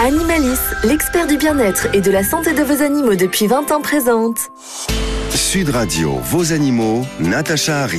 Animalis, l'expert du bien-être et de la santé de vos animaux depuis 20 ans présente. Sud Radio, vos animaux, Natacha Harry.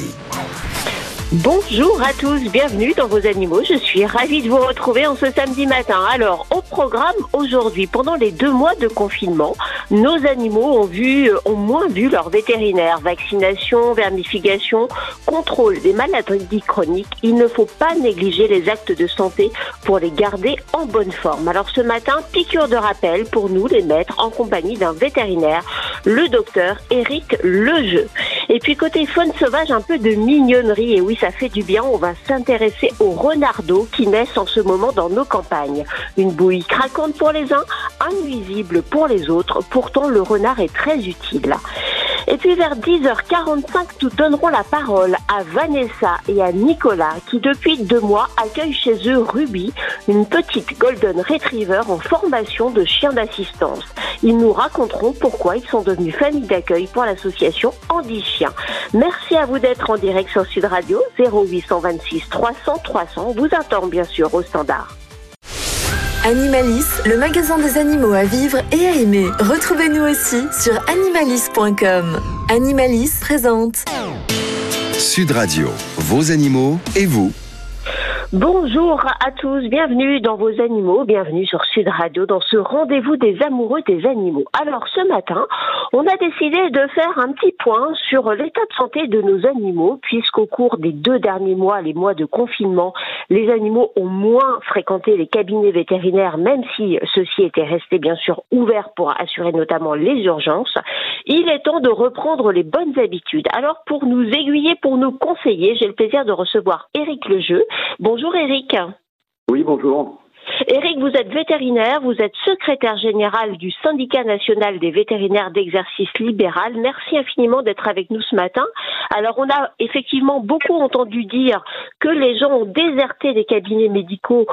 Bonjour à tous, bienvenue dans vos animaux. Je suis ravie de vous retrouver en ce samedi matin. Alors, au programme aujourd'hui, pendant les 2 mois de confinement, nos animaux ont moins vu leur vétérinaire. Vaccination, vermification, contrôle des maladies chroniques. Il ne faut pas négliger les actes de santé pour les garder en bonne forme. Alors ce matin, piqûre de rappel pour nous, les maîtres, en compagnie d'un vétérinaire, le docteur Éric Lejeu. Et puis côté faune sauvage, un peu de mignonnerie. Et oui, ça fait du bien. On va s'intéresser aux renardeaux qui naissent en ce moment dans nos campagnes. Une bouillie craquante pour les uns, nuisible pour les autres. Pourtant, le renard est très utile. Et puis vers 10h45, nous donnerons la parole à Vanessa et à Nicolas qui depuis 2 mois accueillent chez eux Ruby, une petite Golden Retriever en formation de chien d'assistance. Ils nous raconteront pourquoi ils sont devenus famille d'accueil pour l'association Andy Chien. Merci à vous d'être en direct sur Sud Radio, 0826 300 300. Vous attend bien sûr au standard. Animalis, le magasin des animaux à vivre et à aimer. Retrouvez-nous aussi sur animalis.com. Animalis présente Sud Radio, vos animaux et vous. Bonjour à tous, bienvenue dans vos animaux, bienvenue sur Sud Radio dans ce rendez-vous des amoureux des animaux. Alors ce matin, on a décidé de faire un petit point sur l'état de santé de nos animaux puisqu'au cours des 2 derniers mois, les mois de confinement, les animaux ont moins fréquenté les cabinets vétérinaires même si ceux-ci étaient restés bien sûr ouverts pour assurer notamment les urgences. Il est temps de reprendre les bonnes habitudes. Alors pour nous aiguiller, pour nous conseiller, j'ai le plaisir de recevoir Éric Lejeu. Bonjour Éric. Oui, bonjour. Éric, vous êtes vétérinaire, vous êtes secrétaire général du Syndicat national des vétérinaires d'exercice libéral. Merci infiniment d'être avec nous ce matin. Alors, on a effectivement beaucoup entendu dire que les gens ont déserté les cabinets médicaux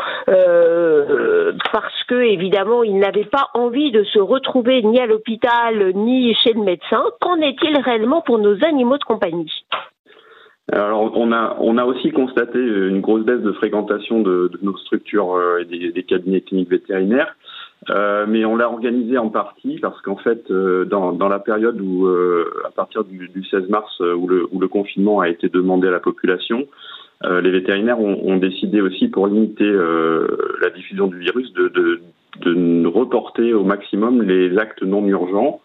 parce que, évidemment, ils n'avaient pas envie de se retrouver ni à l'hôpital ni chez le médecin. Qu'en est-il réellement pour nos animaux de compagnie ? Alors, on a aussi constaté une grosse baisse de fréquentation de nos structures et des cabinets cliniques vétérinaires, mais on l'a organisé en partie parce qu'en fait, dans la période où, à partir du 16 mars, où le confinement a été demandé à la population, les vétérinaires ont décidé aussi pour limiter la diffusion du virus de reporter au maximum les actes non urgents,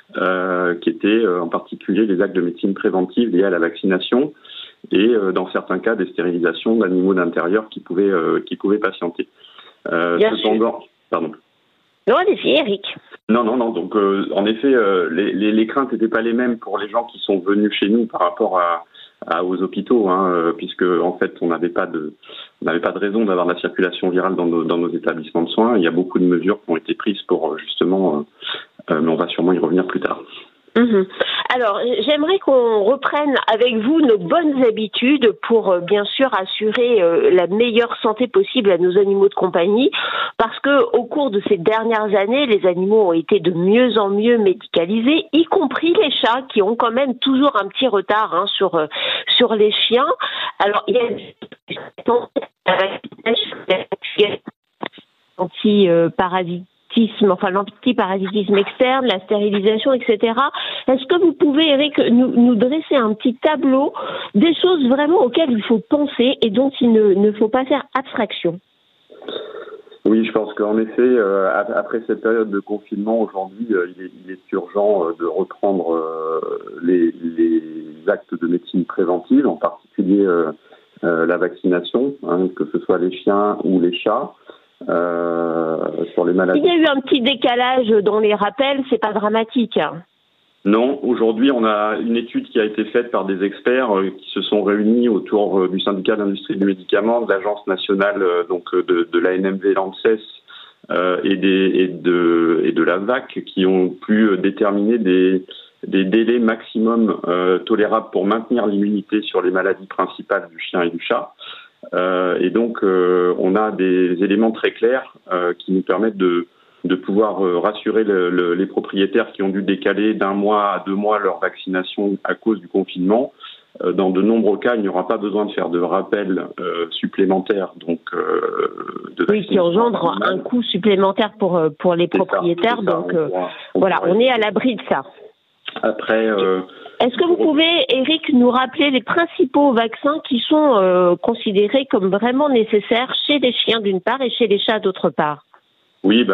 qui étaient en particulier les actes de médecine préventive liés à la vaccination et dans certains cas des stérilisations d'animaux d'intérieur qui pouvaient patienter. Cependant, pardon. Non, allez-y, Éric. Non. Donc, en effet, les craintes n'étaient pas les mêmes pour les gens qui sont venus chez nous par rapport aux hôpitaux, puisque en fait, on n'avait pas de raison d'avoir de la circulation virale dans nos établissements de soins. Il y a beaucoup de mesures qui ont été prises pour justement, mais on va sûrement y revenir plus tard. Alors, j'aimerais qu'on reprenne avec vous nos bonnes habitudes pour bien sûr assurer la meilleure santé possible à nos animaux de compagnie, parce que au cours de ces dernières années, les animaux ont été de mieux en mieux médicalisés, y compris les chats qui ont quand même toujours un petit retard sur les chiens. Alors, il y a anti-parasites. L'antiparasitisme externe, la stérilisation, etc. Est-ce que vous pouvez, Éric, nous dresser un petit tableau des choses vraiment auxquelles il faut penser et dont il ne faut pas faire abstraction ? Oui, je pense qu'en effet, après cette période de confinement, aujourd'hui, il est urgent de reprendre les actes de médecine préventive, en particulier la vaccination, que ce soit les chiens ou les chats. Sur les maladies. Il y a eu un petit décalage dans les rappels, c'est pas dramatique. Non, aujourd'hui on a une étude qui a été faite par des experts qui se sont réunis autour du syndicat d'industrie du médicament, de l'agence nationale de l'ANMV, l'ANSES et de la VAC, qui ont pu déterminer des délais maximum tolérables pour maintenir l'immunité sur les maladies principales du chien et du chat. Et donc, on a des éléments très clairs qui nous permettent de pouvoir rassurer les propriétaires qui ont dû décaler d'1 mois à 2 mois leur vaccination à cause du confinement, dans de nombreux cas, il n'y aura pas besoin de faire de rappel supplémentaire, donc oui, qui engendre un coût supplémentaire pour les propriétaires. On est à l'abri de ça. Après, est-ce que vous pouvez, Eric, nous rappeler les principaux vaccins qui sont considérés comme vraiment nécessaires chez les chiens d'une part et chez les chats d'autre part? Oui,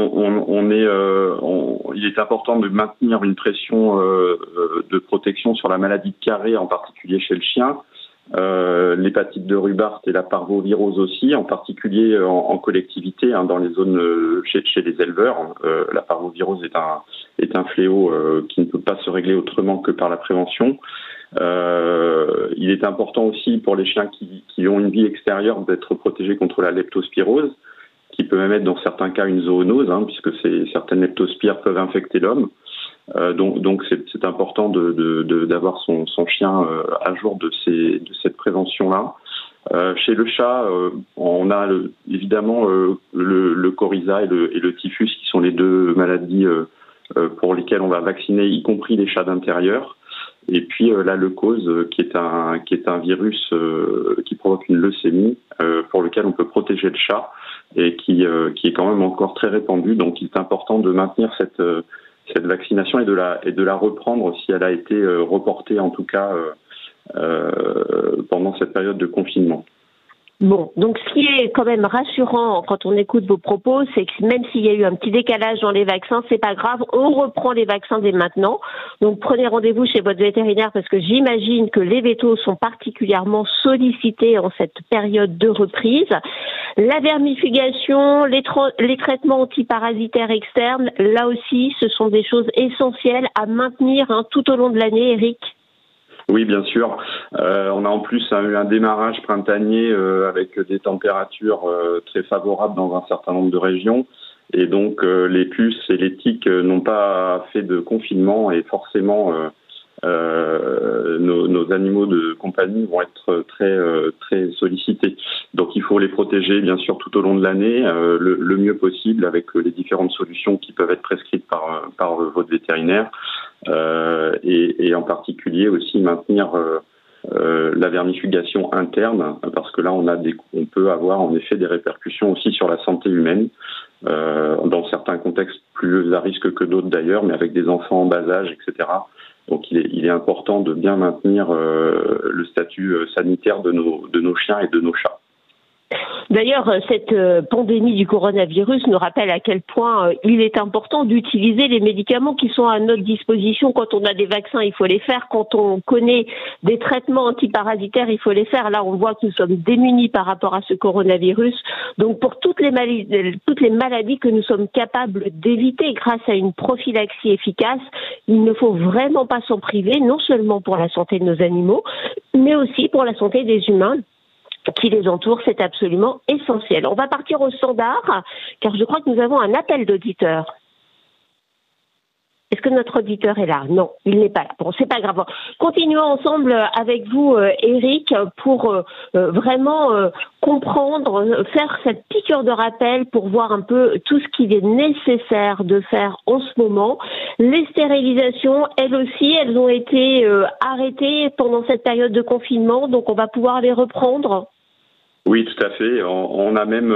il est important de maintenir une pression de protection sur la maladie de Carré, en particulier chez le chien. L'hépatite de Rubart et la parvovirose aussi, en particulier en collectivité, dans les zones chez les éleveurs. La parvovirose est un fléau qui ne peut pas se régler autrement que par la prévention. Il est important aussi pour les chiens qui ont une vie extérieure d'être protégés contre la leptospirose, qui peut même être dans certains cas une zoonose, puisque certaines leptospires peuvent infecter l'homme. Donc c'est important d'avoir son chien à jour de cette prévention-là. Chez le chat, on a évidemment le coryza et le typhus, qui sont les deux maladies pour lesquelles on va vacciner, y compris les chats d'intérieur. Et puis la leucose, qui est un virus qui provoque une leucémie, pour lequel on peut protéger le chat et qui est quand même encore très répandu. Donc il est important de maintenir cette vaccination et de la reprendre si elle a été reportée, en tout cas pendant cette période de confinement. Bon, donc ce qui est quand même rassurant quand on écoute vos propos, c'est que même s'il y a eu un petit décalage dans les vaccins, c'est pas grave, on reprend les vaccins dès maintenant. Donc prenez rendez-vous chez votre vétérinaire, parce que j'imagine que les vétos sont particulièrement sollicités en cette période de reprise. La vermifugation, les traitements antiparasitaires externes, là aussi, ce sont des choses essentielles à maintenir tout au long de l'année, Eric. Oui, bien sûr. On a en plus eu un démarrage printanier avec des températures très favorables dans un certain nombre de régions. Et donc, les puces et les tiques n'ont pas fait de confinement, et forcément, nos animaux de compagnie vont être très sollicités. Donc, il faut les protéger, bien sûr, tout au long de l'année, le mieux possible, avec les différentes solutions qui peuvent être prescrites par votre vétérinaire. Et en particulier aussi maintenir la vermifugation interne, parce que là on peut avoir en effet des répercussions aussi sur la santé humaine, dans certains contextes plus à risque que d'autres d'ailleurs, mais avec des enfants en bas âge, etc. Donc il est important de bien maintenir le statut sanitaire de nos chiens et de nos chats. D'ailleurs, cette pandémie du coronavirus nous rappelle à quel point il est important d'utiliser les médicaments qui sont à notre disposition. Quand on a des vaccins, il faut les faire. Quand on connaît des traitements antiparasitaires, il faut les faire. Là, on voit que nous sommes démunis par rapport à ce coronavirus. Donc, pour toutes les maladies que nous sommes capables d'éviter grâce à une prophylaxie efficace, il ne faut vraiment pas s'en priver, non seulement pour la santé de nos animaux, mais aussi pour la santé des humains qui les entourent. C'est absolument essentiel. On va partir au standard, car je crois que nous avons un appel d'auditeur. Est-ce que notre auditeur est là? Non, il n'est pas là. Bon, c'est pas grave. Continuons ensemble avec vous, Eric, pour vraiment comprendre, faire cette piqûre de rappel pour voir un peu tout ce qu'il est nécessaire de faire en ce moment. Les stérilisations, elles aussi, elles ont été arrêtées pendant cette période de confinement, donc on va pouvoir les reprendre. Oui, tout à fait. On a même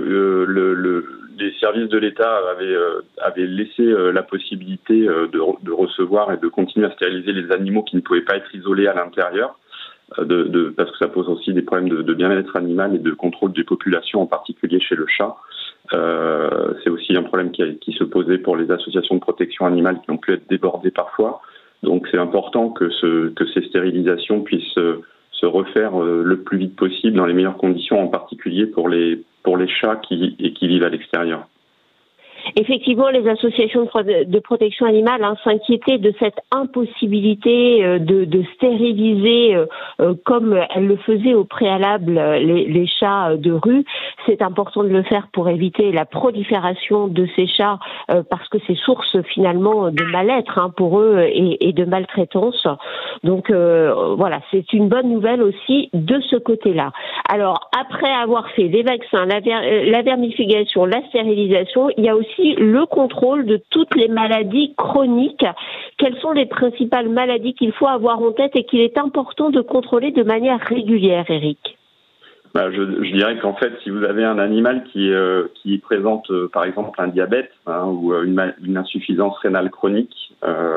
les services de l'État avaient laissé la possibilité de recevoir et de continuer à stériliser les animaux qui ne pouvaient pas être isolés à l'intérieur, parce que ça pose aussi des problèmes de bien-être animal et de contrôle des populations, en particulier chez le chat. C'est aussi un problème qui se posait pour les associations de protection animale qui ont pu être débordées parfois. Donc c'est important que ces stérilisations puissent se refaire le plus vite possible dans les meilleures conditions, en particulier pour les chats qui vivent à l'extérieur. Effectivement, les associations de protection animale s'inquiétaient de cette impossibilité de stériliser comme elles le faisaient au préalable les chats de rue. C'est important de le faire pour éviter la prolifération de ces chats parce que c'est source finalement de mal-être pour eux et de maltraitance. Donc voilà, c'est une bonne nouvelle aussi de ce côté-là. Alors après avoir fait les vaccins, la vermifugation, la stérilisation, il y a aussi aussi le contrôle de toutes les maladies chroniques. Quelles sont les principales maladies qu'il faut avoir en tête et qu'il est important de contrôler de manière régulière, Eric? Je dirais qu'en fait, si vous avez un animal qui présente, par exemple, un diabète ou une insuffisance rénale chronique,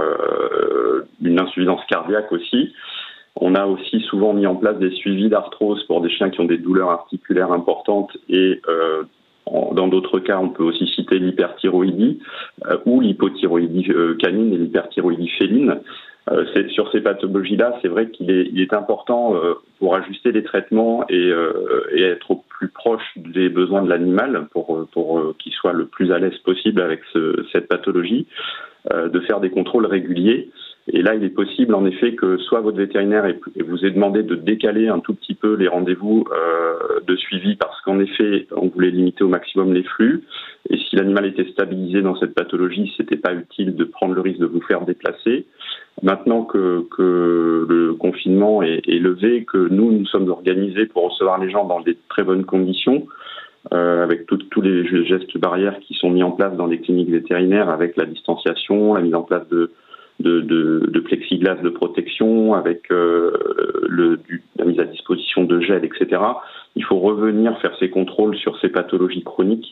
une insuffisance cardiaque aussi, on a aussi souvent mis en place des suivis d'arthrose pour des chiens qui ont des douleurs articulaires importantes et dans d'autres cas, on peut aussi citer l'hyperthyroïdie ou l'hypothyroïdie canine et l'hyperthyroïdie féline. Sur ces pathologies-là, c'est vrai qu'il est important pour ajuster les traitements et être au plus proche des besoins de l'animal pour qu'il soit le plus à l'aise possible avec cette pathologie, de faire des contrôles réguliers. Et là, il est possible en effet que soit votre vétérinaire vous ait demandé de décaler un tout petit peu les rendez-vous de suivi parce qu'en effet, on voulait limiter au maximum les flux. Et si l'animal était stabilisé dans cette pathologie, c'était pas utile de prendre le risque de vous faire déplacer. Maintenant que le confinement est levé, que nous sommes organisés pour recevoir les gens dans des très bonnes conditions, avec tous les gestes barrières qui sont mis en place dans les cliniques vétérinaires, avec la distanciation, la mise en place de plexiglas de protection, avec la mise à disposition de gel, etc. Il faut revenir faire ces contrôles sur ces pathologies chroniques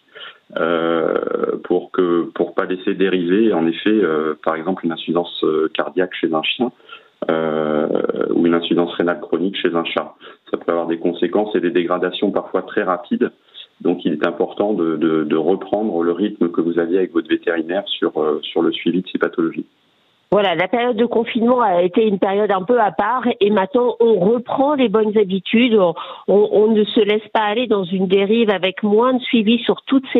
pour pas laisser dériver, en effet, par exemple, une insuffisance cardiaque chez un chien ou une insuffisance rénale chronique chez un chat. Ça peut avoir des conséquences et des dégradations parfois très rapides. Donc, il est important de reprendre le rythme que vous aviez avec votre vétérinaire sur le suivi de ces pathologies. Voilà, la période de confinement a été une période un peu à part et maintenant on reprend les bonnes habitudes, on ne se laisse pas aller dans une dérive avec moins de suivi sur toutes ces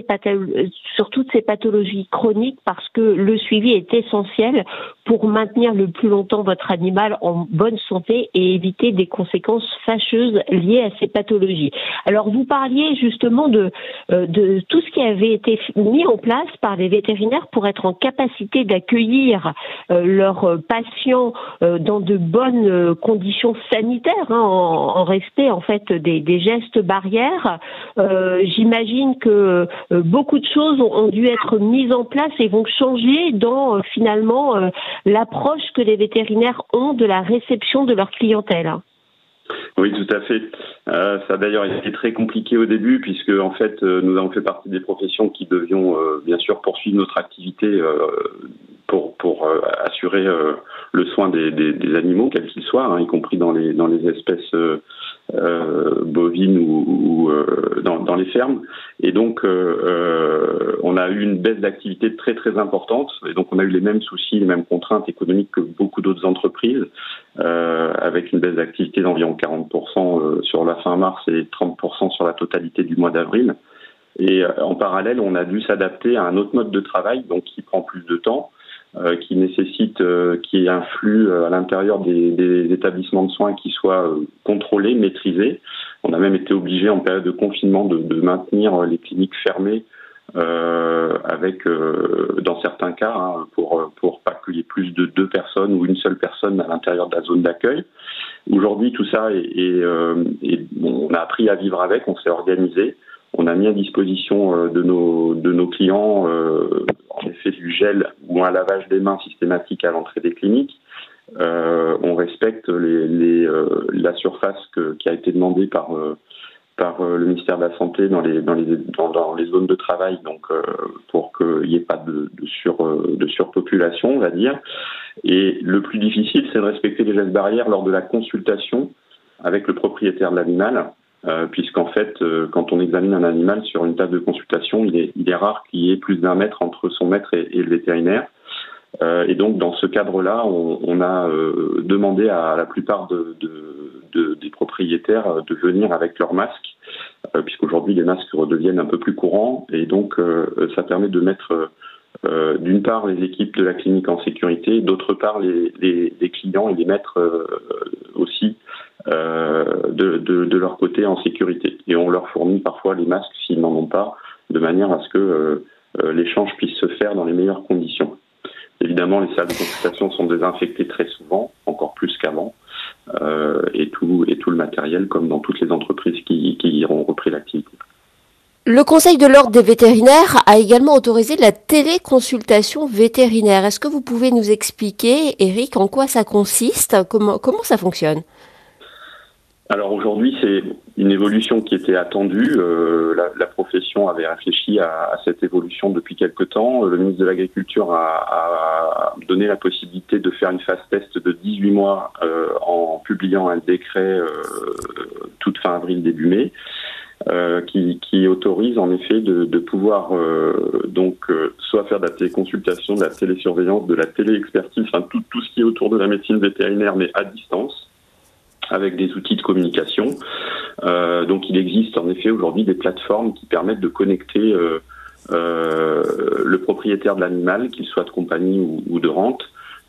pathologies chroniques parce que le suivi est essentiel pour maintenir le plus longtemps votre animal en bonne santé et éviter des conséquences fâcheuses liées à ces pathologies. Alors vous parliez justement de tout ce qui avait été mis en place par les vétérinaires pour être en capacité d'accueillir leurs patients dans de bonnes conditions sanitaires, en respect en fait des gestes barrières. J'imagine que beaucoup de choses ont dû être mises en place et vont changer dans finalement l'approche que les vétérinaires ont de la réception de leur clientèle. Oui, tout à fait. Ça a d'ailleurs été très compliqué au début puisque en fait nous avons fait partie des professions qui devions bien sûr poursuivre notre activité pour assurer le soin des animaux quels qu'ils soient, y compris dans les espèces bovines ou dans les fermes. Et donc on a eu une baisse d'activité très très importante et donc on a eu les mêmes soucis, les mêmes contraintes économiques que beaucoup d'autres entreprises, avec une baisse d'activité d'environ 40% sur la fin mars et 30% sur la totalité du mois d'avril. Et en parallèle, on a dû s'adapter à un autre mode de travail, donc qui prend plus de temps, qui nécessite qu'il y ait un flux à l'intérieur des établissements de soins qui soit contrôlé, maîtrisé. On a même été obligé en période de confinement de maintenir les cliniques fermées avec, dans certains cas, pour pas qu'il y ait plus de 2 personnes ou une seule personne à l'intérieur de la zone d'accueil. Aujourd'hui, tout ça on a appris à vivre avec, on s'est organisé. On a mis à disposition de nos clients en effet du gel ou un lavage des mains systématique à l'entrée des cliniques. On respecte la surface qui a été demandée par le ministère de la Santé dans les zones de travail, donc pour qu'il n'y ait pas de surpopulation, on va dire. Et le plus difficile, c'est de respecter les gestes barrières lors de la consultation avec le propriétaire de l'animal. Puisqu'en fait, quand on examine un animal sur une table de consultation, il est rare qu'il y ait plus d'1 mètre entre son maître et le vétérinaire. Et donc, dans ce cadre-là, on a demandé à la plupart des propriétaires de venir avec leur masque, puisqu'aujourd'hui, les masques redeviennent un peu plus courants. Et donc, ça permet de mettre, d'une part, les équipes de la clinique en sécurité, d'autre part, les clients et les maîtres aussi, de leur côté en sécurité. Et on leur fournit parfois les masques s'ils n'en ont pas, de manière à ce que l'échange puisse se faire dans les meilleures conditions. Évidemment, les salles de consultation sont désinfectées très souvent, encore plus qu'avant, et tout le matériel, comme dans toutes les entreprises qui auront repris l'activité. Le Conseil de l'Ordre des vétérinaires a également autorisé la téléconsultation vétérinaire. Est-ce que vous pouvez nous expliquer, Eric, en quoi ça consiste ? Comment ça fonctionne ? Alors aujourd'hui, c'est une évolution qui était attendue. La profession avait réfléchi à cette évolution depuis quelque temps. Le ministre de l'Agriculture a donné la possibilité de faire une phase test de 18 mois en publiant un décret toute fin avril, début mai. Qui autorise en effet de pouvoir soit faire de la téléconsultation, de la télésurveillance, de la téléexpertise, enfin tout ce qui est autour de la médecine vétérinaire, mais à distance, avec des outils de communication. Donc il existe en effet aujourd'hui des plateformes qui permettent de connecter le propriétaire de l'animal, qu'il soit de compagnie ou de rente,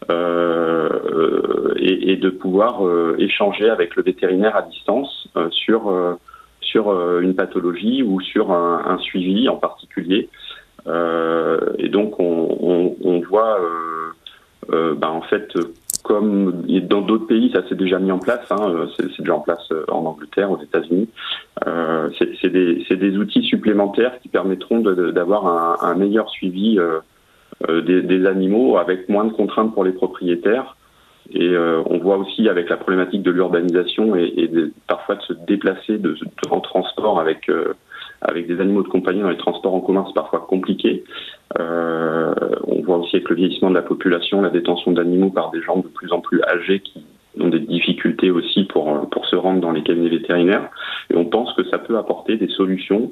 et de pouvoir échanger avec le vétérinaire à distance sur une pathologie ou sur un suivi en particulier. Et donc on voit en fait, comme dans d'autres pays, ça s'est déjà mis en place, c'est déjà en place en Angleterre, aux États-Unis. C'est des outils supplémentaires qui permettront d'avoir un meilleur suivi des animaux avec moins de contraintes pour les propriétaires. Et on voit aussi avec la problématique de l'urbanisation et parfois de se déplacer en transport avec des animaux de compagnie dans les transports en commun, c'est parfois compliqué. On voit aussi avec le vieillissement de la population, la détention d'animaux par des gens de plus en plus âgés qui ont des difficultés aussi pour se rendre dans les cabinets vétérinaires. Et on pense que ça peut apporter des solutions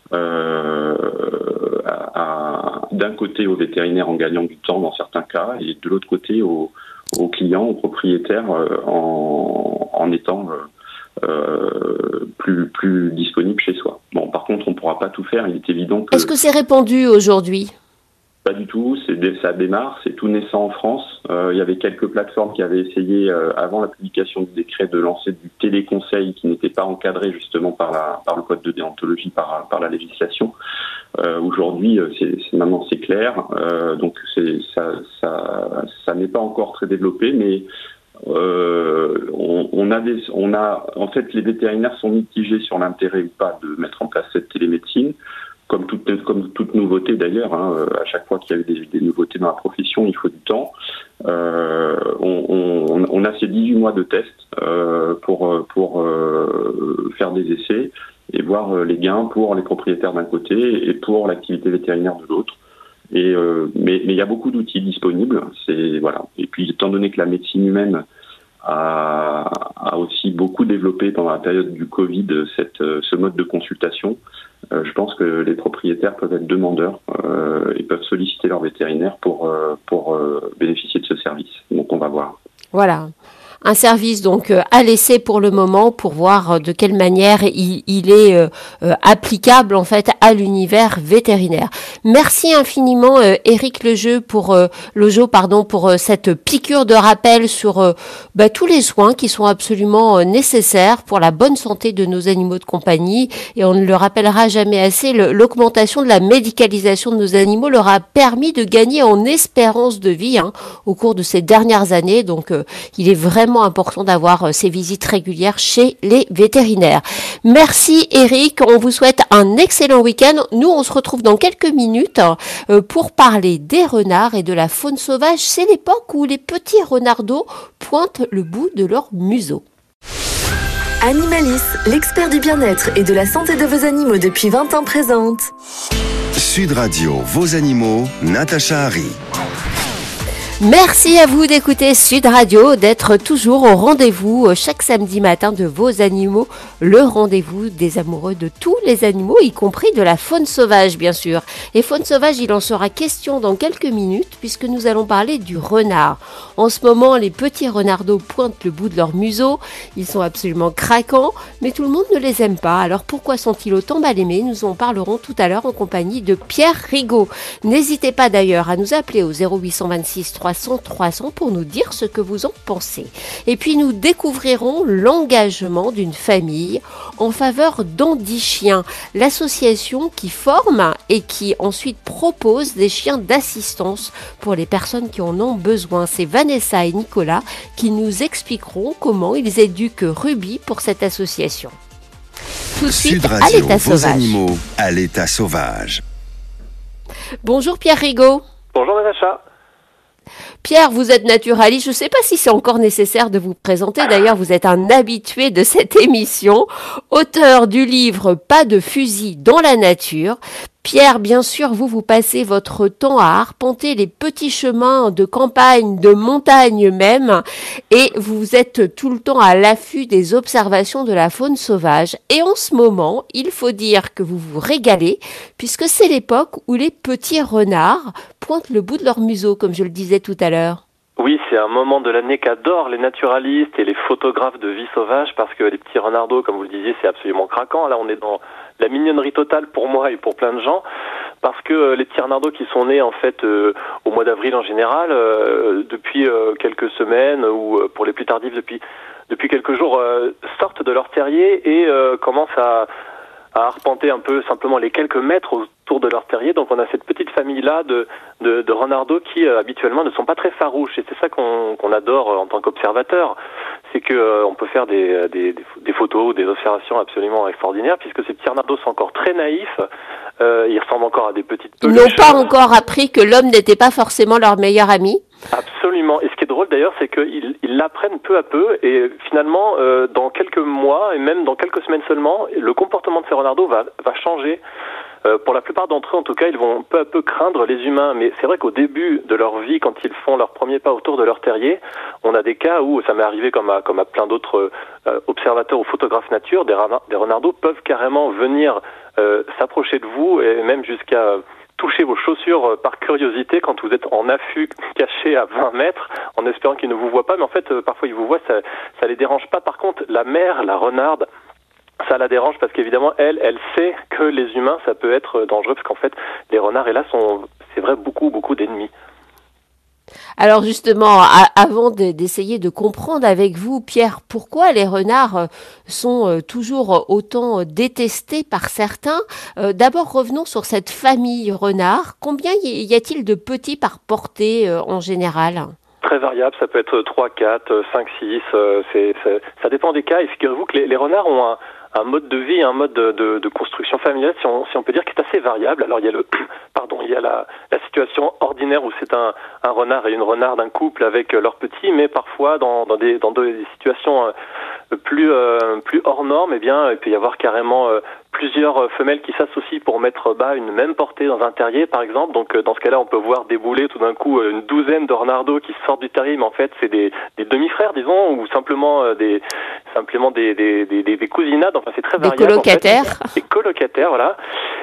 d'un côté aux vétérinaires en gagnant du temps dans certains cas, et de l'autre côté aux clients, aux propriétaires en étant plus disponible chez soi. Bon, par contre, on ne pourra pas tout faire. Il est évident que... Est-ce que c'est répandu aujourd'hui ? Pas du tout. Ça démarre. C'est tout naissant en France. Il y avait quelques plateformes qui avaient essayé, avant la publication du décret, de lancer du téléconseil qui n'était pas encadré justement par le code de déontologie, par la législation. Aujourd'hui, maintenant c'est clair. Donc ça n'est pas encore très développé, mais en fait, les vétérinaires sont mitigés sur l'intérêt ou pas de mettre en place cette télémédecine, comme toute nouveauté d'ailleurs. À chaque fois qu'il y a eu des nouveautés dans la profession, il faut du temps. On a ces 18 mois de tests pour faire des essais et voir les gains pour les propriétaires d'un côté et pour l'activité vétérinaire de l'autre. Mais il y a beaucoup d'outils disponibles. Et puis, étant donné que la médecine humaine a aussi beaucoup développé pendant la période du Covid ce mode de consultation, je pense que les propriétaires peuvent être demandeurs et peuvent solliciter leur vétérinaire pour bénéficier de ce service. Donc on va voir. Voilà. Un service donc à laisser pour le moment pour voir de quelle manière il est applicable en fait à l'univers vétérinaire. Merci infiniment Eric Lejeau pour cette piqûre de rappel sur tous les soins qui sont absolument nécessaires pour la bonne santé de nos animaux de compagnie, et on ne le rappellera jamais assez, l'augmentation de la médicalisation de nos animaux leur a permis de gagner en espérance de vie au cours de ces dernières années. Donc il est vraiment important d'avoir ces visites régulières chez les vétérinaires. Merci Eric, on vous souhaite un excellent week-end. Nous, on se retrouve dans quelques minutes pour parler des renards et de la faune sauvage. C'est l'époque où les petits renardeaux pointent le bout de leur museau. Animalis, l'expert du bien-être et de la santé de vos animaux depuis 20 ans présente. Sud Radio, vos animaux, Natacha Harry. Merci à vous d'écouter Sud Radio, d'être toujours au rendez-vous chaque samedi matin de vos animaux, le rendez-vous des amoureux de tous les animaux, y compris de la faune sauvage bien sûr. Et faune sauvage, il en sera question dans quelques minutes puisque nous allons parler du renard. En ce moment, les petits renardeaux pointent le bout de leur museau, ils sont absolument craquants, mais tout le monde ne les aime pas. Alors pourquoi sont-ils autant mal aimés ? Nous en parlerons tout à l'heure en compagnie de Pierre Rigaud. N'hésitez pas d'ailleurs à nous appeler au 0826 300 pour nous dire ce que vous en pensez. Et puis nous découvrirons l'engagement d'une famille en faveur d'Andy Chien, l'association qui forme et qui ensuite propose des chiens d'assistance pour les personnes qui en ont besoin. C'est Vanessa et Nicolas qui nous expliqueront comment ils éduquent Ruby pour cette association. tout de suite Sud à Radio, l'état vos sauvage. animaux à l'état sauvage. Bonjour Pierre Rigaud. Bonjour Natacha. Pierre, vous êtes naturaliste. Je ne sais pas si c'est encore nécessaire de vous présenter. D'ailleurs, vous êtes un habitué de cette émission, auteur du livre Pas de fusil dans la nature. Pierre, bien sûr, vous passez votre temps à arpenter les petits chemins de campagne, de montagne même, et vous êtes tout le temps à l'affût des observations de la faune sauvage. Et en ce moment, il faut dire que vous vous régalez, puisque c'est l'époque où les petits renards pointent le bout de leur museau, comme je le disais tout à l'heure. Oui, c'est un moment de l'année qu'adorent les naturalistes et les photographes de vie sauvage, parce que les petits renardeaux, comme vous le disiez, c'est absolument craquant. Là, on est dans la mignonnerie totale pour moi et pour plein de gens, parce que les petits renardeaux qui sont nés en fait au mois d'avril en général, depuis quelques semaines, ou pour les plus tardifs depuis quelques jours, sortent de leur terrier et commencent à arpenter un peu simplement les quelques mètres autour de leur terrier. Donc on a cette petite famille-là de renardeaux qui habituellement ne sont pas très farouches, et c'est ça qu'on adore en tant qu'observateur. C'est que on peut faire des photos ou des observations absolument extraordinaires, puisque ces petits renardeaux sont encore très naïfs. Ils ressemblent encore à des petites peluches. Ils n'ont pas encore appris que l'homme n'était pas forcément leur meilleur ami. Absolument. Et ce qui est drôle d'ailleurs, c'est qu'ils l'apprennent peu à peu, et finalement, dans quelques mois et même dans quelques semaines seulement, le comportement de ces renardeaux va changer. Pour la plupart d'entre eux, en tout cas, ils vont peu à peu craindre les humains. Mais c'est vrai qu'au début de leur vie, quand ils font leurs premiers pas autour de leur terrier, on a des cas où, ça m'est arrivé comme à plein d'autres observateurs ou photographes nature, des renardeaux peuvent carrément venir s'approcher de vous, et même jusqu'à toucher vos chaussures par curiosité quand vous êtes en affût, caché à 20 mètres, en espérant qu'ils ne vous voient pas. Mais en fait, parfois ils vous voient, ça les dérange pas. Par contre, la mère, la renarde, ça la dérange, parce qu'évidemment, elle sait que les humains, ça peut être dangereux, parce qu'en fait, les renards, hélas, c'est vrai, beaucoup d'ennemis. Alors justement, avant d'essayer de comprendre avec vous, Pierre, pourquoi les renards sont toujours autant détestés par certains, d'abord revenons sur cette famille renard. Combien y a-t-il de petits par portée en général ? Très variable, ça peut être 3, 4, 5, 6, ça dépend des cas. Et figurez-vous que les renards ont un mode de vie, un mode de construction familiale, si on peut dire, qui est assez variable. Alors il y a la situation ordinaire où c'est un renard et une renarde, un couple avec leurs petits, mais parfois dans des situations plus hors normes, eh bien il peut y avoir carrément plusieurs femelles qui s'associent pour mettre bas une même portée dans un terrier, par exemple. Donc dans ce cas-là, on peut voir débouler tout d'un coup une douzaine de renardeaux qui sortent du terrier, mais en fait c'est des demi-frères, disons, ou simplement des cousinades. Enfin, c'est très variable. Des colocataires. En fait. Des colocataires, voilà.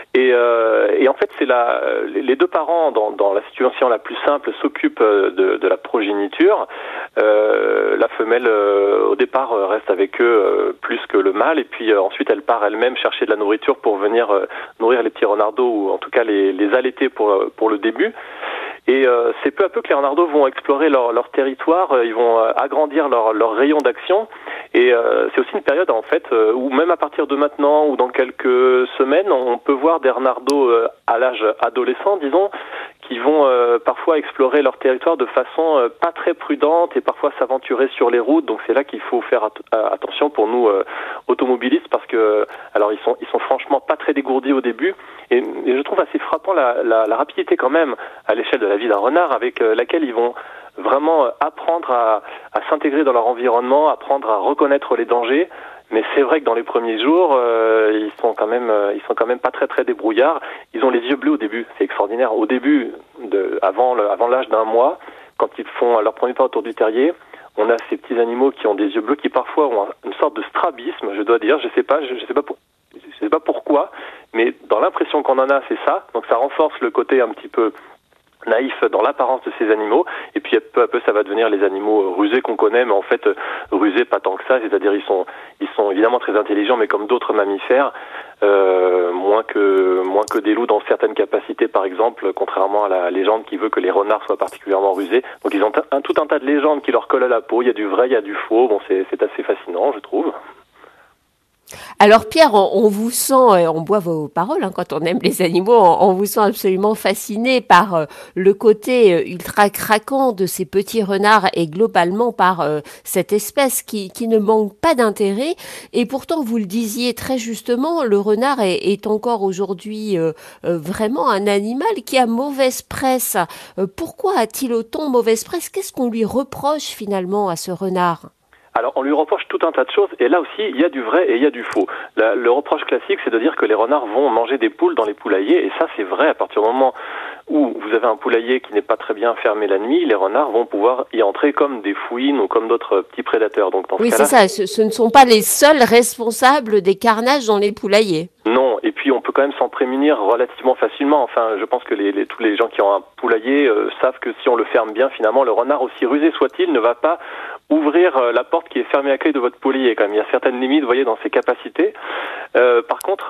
Et en fait, c'est les deux parents, dans la situation la plus simple, s'occupent de la progéniture. La femelle, au départ, reste avec eux plus que le mâle, et puis ensuite elle part elle-même chercher de la nourriture pour venir nourrir les petits renardeaux, ou en tout cas les allaiter pour le début. Et c'est peu à peu que les renardeaux vont explorer leur territoire, ils vont agrandir leur rayon d'action. Et c'est aussi une période en fait où même à partir de maintenant ou dans quelques semaines, on peut voir des renardeaux à l'âge adolescent, disons, qui vont parfois explorer leur territoire de façon pas très prudente et parfois s'aventurer sur les routes. Donc c'est là qu'il faut faire attention pour nous automobilistes, parce que alors ils sont franchement pas très dégourdis au début, et je trouve assez frappant la rapidité quand même à l'échelle de la vie d'un renard avec laquelle ils vont vraiment apprendre à s'intégrer dans leur environnement, apprendre à reconnaître les dangers. Mais c'est vrai que dans les premiers jours, ils sont quand même pas très débrouillards. Ils ont les yeux bleus au début, c'est extraordinaire. Au début, avant l'âge d'un mois, quand ils font leur premier pas autour du terrier, on a ces petits animaux qui ont des yeux bleus, qui parfois ont une sorte de strabisme, je dois dire. Je sais pas pourquoi, mais dans l'impression qu'on en a, c'est ça. Donc ça renforce le côté un petit peu naïf dans l'apparence de ces animaux, et puis peu à peu ça va devenir les animaux rusés qu'on connaît, mais en fait rusés pas tant que ça, c'est-à-dire ils sont évidemment très intelligents, mais comme d'autres mammifères, moins que des loups dans certaines capacités, par exemple, contrairement à la légende qui veut que les renards soient particulièrement rusés. Donc ils ont tout un tas de légendes qui leur collent à la peau, il y a du vrai, il y a du faux, bon c'est assez fascinant, je trouve. Alors Pierre, on vous sent, on boit vos paroles quand on aime les animaux, on vous sent absolument fasciné par le côté ultra craquant de ces petits renards et globalement par cette espèce qui ne manque pas d'intérêt. Et pourtant, vous le disiez très justement, le renard est encore aujourd'hui vraiment un animal qui a mauvaise presse. Pourquoi a-t-il autant mauvaise presse? Qu'est-ce qu'on lui reproche finalement à ce renard? Alors, on lui reproche tout un tas de choses, et là aussi, il y a du vrai et il y a du faux. Le reproche classique, c'est de dire que les renards vont manger des poules dans les poulaillers, et ça, c'est vrai à partir du moment où vous avez un poulailler qui n'est pas très bien fermé la nuit, les renards vont pouvoir y entrer comme des fouines ou comme d'autres petits prédateurs. Donc, dans oui, ce cas-là, c'est ça, ce ne sont pas les seuls responsables des carnages dans les poulaillers. Non, et puis on peut quand même s'en prémunir relativement facilement. Enfin, je pense que tous les gens qui ont un poulailler savent que si on le ferme bien, finalement, le renard, aussi rusé soit-il, ne va pas ouvrir la porte qui est fermée à clé de votre poulailler. Quand même, il y a certaines limites, vous voyez, dans ses capacités. Par contre,